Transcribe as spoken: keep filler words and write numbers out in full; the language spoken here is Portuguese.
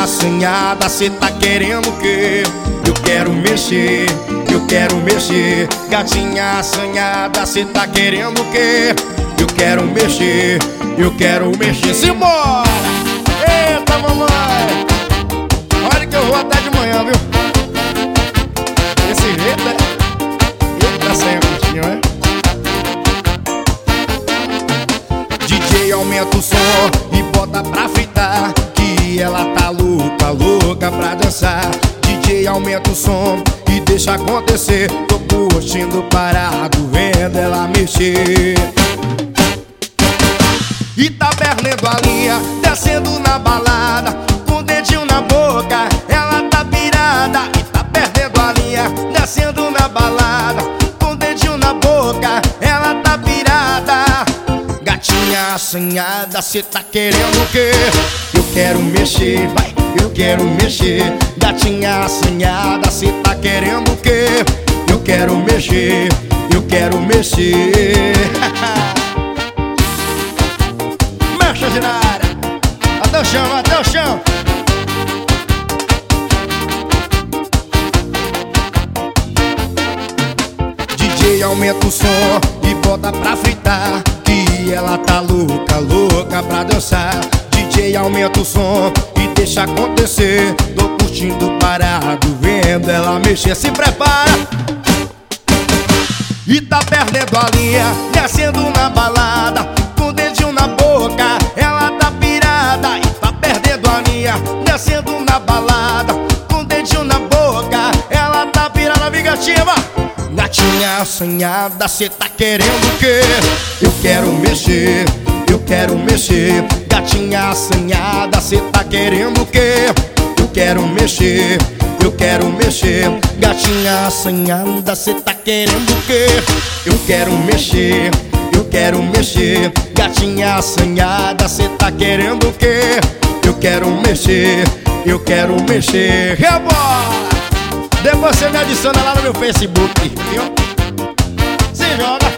Gatinha assanhada, cê tá querendo o quê? Eu quero mexer, eu quero mexer. Gatinha assanhada, cê tá querendo o quê? Eu quero mexer, eu quero mexer. Simbora! Eita, mamãe! Olha que eu vou até de manhã, viu? Desse jeito, né? Eita, sem a curtinha, né? D J, aumenta o som e bota pra fritar, que ela tá louca, louca pra dançar. D J, aumenta o som e deixa acontecer. Tô curtindo parado, vendo ela mexer. E tá perdendo a linha, descendo na balada, com o dedinho na boca, ela tá pirada. E tá perdendo a linha, descendo na balada, com o dedinho na boca, ela tá pirada. Gatinha assanhada, cê tá querendo o quê? Eu quero mexer, vai, eu quero mexer. Gatinha assanhada, cê tá querendo o quê? Eu quero mexer, eu quero mexer. Mexa, girada, até o chão, até o chão. D J, aumenta o som e bota pra fritar, que ela tá louca, louca pra dançar. D J, aumenta o som e deixa acontecer. Tô curtindo parado, vendo ela mexer. Se prepara! E tá perdendo a linha, descendo na balada, com o dedinho na boca, ela tá pirada. E tá perdendo a linha, descendo na balada, com o dedinho na boca, ela tá pirada. Vingativa! Gatinha assanhada, cê tá querendo o quê? Eu quero mexer, eu quero mexer. Gatinha assanhada, cê tá querendo o quê? Eu quero mexer, eu quero mexer. Gatinha assanhada, cê tá querendo o quê? Eu quero mexer, eu quero mexer. Gatinha assanhada, cê tá querendo o quê? Eu quero mexer, eu quero mexer. Rebola! Depois você me adiciona lá no meu Facebook, viu? Se joga!